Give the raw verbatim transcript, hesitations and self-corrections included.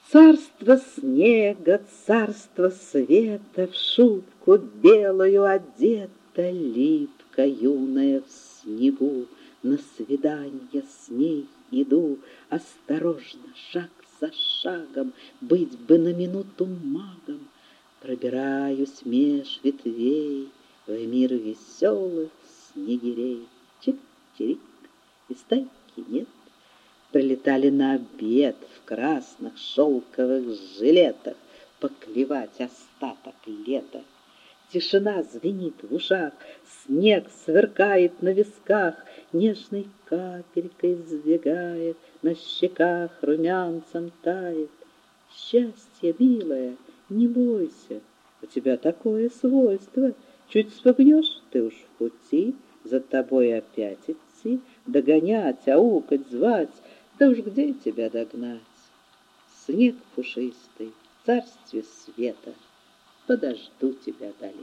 Царство снега, царство света, в шубку белую одета, липка юная в снегу. На свиданье с ней иду, осторожно, шаг за шагом, быть бы на минуту магом. Пробираюсь меж ветвей в мир веселых снегирей. Чик-чирик, и стайки нет. Прилетали на обед в красных шелковых жилетах поклевать остаток лета. Тишина звенит в ушах, снег сверкает на висках, нежной капелькой сбегает, на щеках румянцем тает. Счастье, милое, не бойся, у тебя такое свойство. Чуть спугнешь, ты уж в пути, за тобой опять идти, догонять, аукать, звать, да уж где тебя догнать? Снег пушистый, в царстве света, подожду тебя до лета.